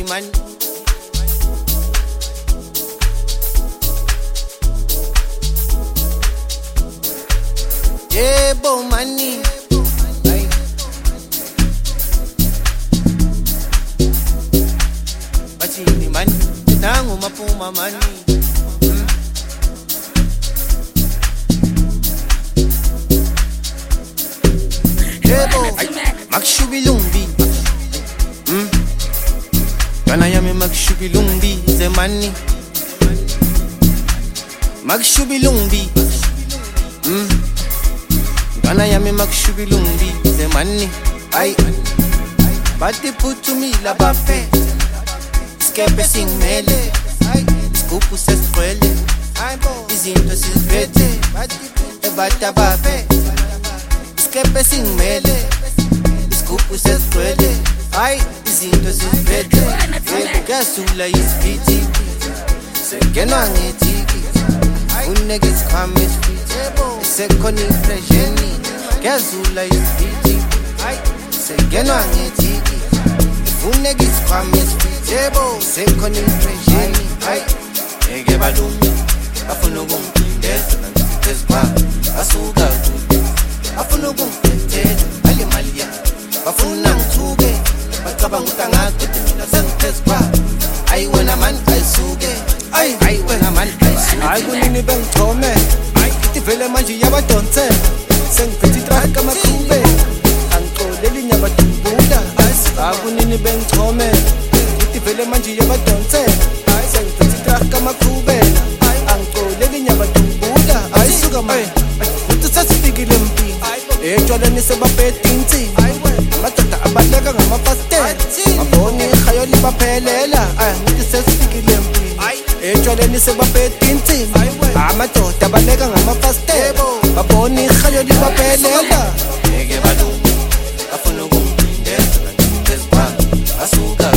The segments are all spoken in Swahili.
man. Yebo money. Bachini man, nangu mapuma money. Yebo, makshubilumbi. Kana yami makshubilumbi ze money. Makshubilumbi. Kana yami makshubilumbi ze money. Ay, bati putu mi la bafe. Skepe singmele, skupu seskwele. Izinto siziphethe, ebata bafe. Skepe singmele, skupu seskwele. Ay, izinto siziphethe, kuyasula isiphithi. Sengenwa ngethiki, unegis khame isiphithi. Sekhona impression, kuyasula isiphithi. Sengenwa ngethiki, unegis khame isiphithi. Sekhona impression, eke balungu afuna ukungideza ngiziphezu asuka afuna ukungithethela ngale mali ya bafuna ngithuke bacabanga ukuthi angazi mina sengiphezu ayi wena man ayisuke ayi wena man ayisuke hayi kunini bengithome ithi vele manje yabadonsela sengiphethe itraffic amakhumbe angixoleli nyabadubuda hayi kunini bengithome ithi vele manje yabadonsela sengiphethe itraffic amakhubela angixoleli nyabadubuda ayisuka manje uthi sesifikile empini etshwaleni sebapedinti amadoda abaleka ngamafastela abona ihayo libaphelela ngithi sesifikile empini etshwaleni sebapedinti amadoda abaleka ngamafastela babona ihayo libaphelela eke balungu afuna ukungideza ngiziphezu asuka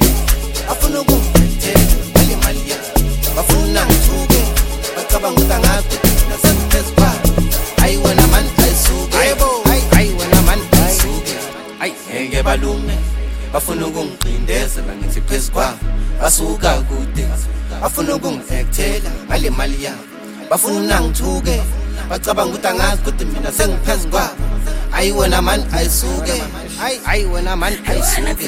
afuna ukungithethela ngale mali ya bafuna ngithuke bacabanga ukuthi angazi mina sengiphezu ayi wena man ayisuke ayi wena man ayisuke ayi eke balungu bafuna ukungidezela ngithi phezu basuka kude bafuna ukungithethela ngale mali ya bafuna ngithuke bacabanga ukuthi angazi ukuthi mina sengiphezu ayi wena man ayisuke ayi wena man ayisuke.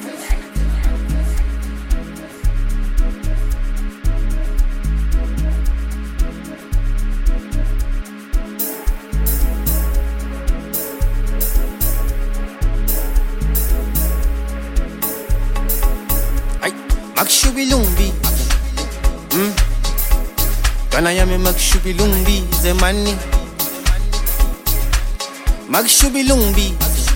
Makshubilumbi, kana yami makshubilumbi ze money. Makshubilumbi,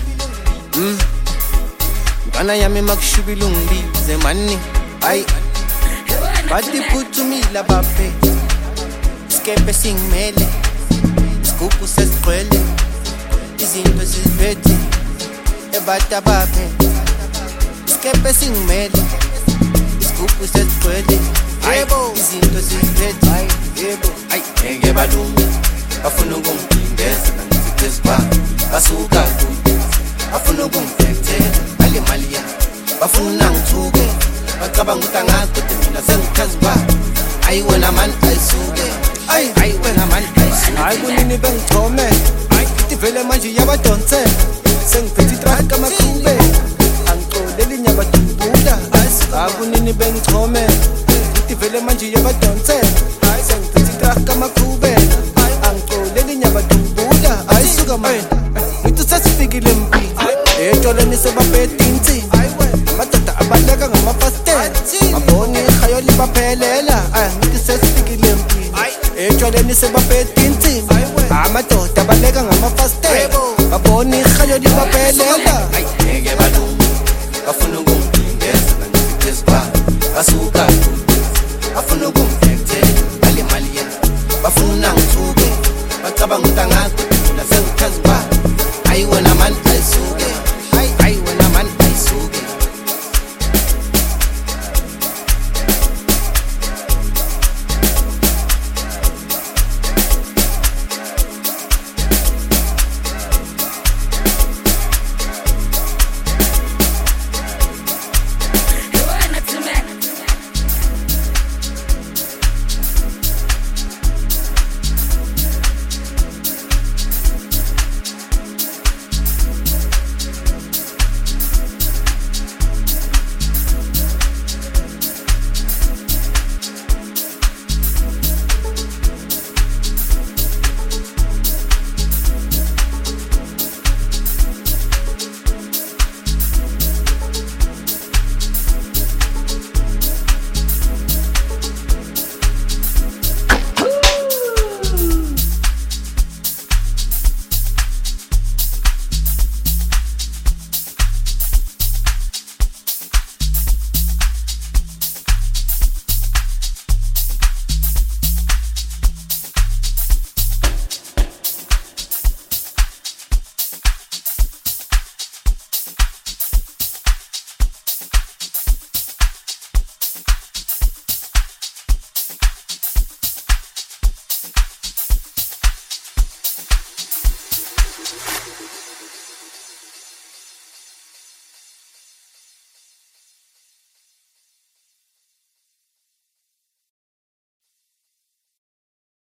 kana yami makshubilumbi ze money. Ay, bati putu mi la bafe. Skepe singmele, skupu seskwele. Izinto siziphethe, ebata bafe. Skepe singmele. Skupu seskwele, izinto siziphethe, eke balungu bafuna ukungideza ngiziphezu basuka kude bafuna ukungithethela ngale mali ya bafuna ngithuke bacabanga ukuthi angazi ukuthi mina sengiphezu ayi wena man ayisuke ayi wena man ayisuke hayi kunini bengithome ithi vele manje yabadonsela sengiphethe itraffic amakhumbe angixoleli nyabadubuda akunini bengithome ithi vele manje yabadonsela sengiphethe itraffic amakhubela angixoleli nyabadubuda ayisuka manje ngithi sesifikile empini etshwaleni sebapedinti amadoda abaleka ngamafastela abona ihayo libaphelela ngithi sesifikile empini etshwaleni sebapedinti amadoda abaleka ngamafastela babona ihayo libaphelela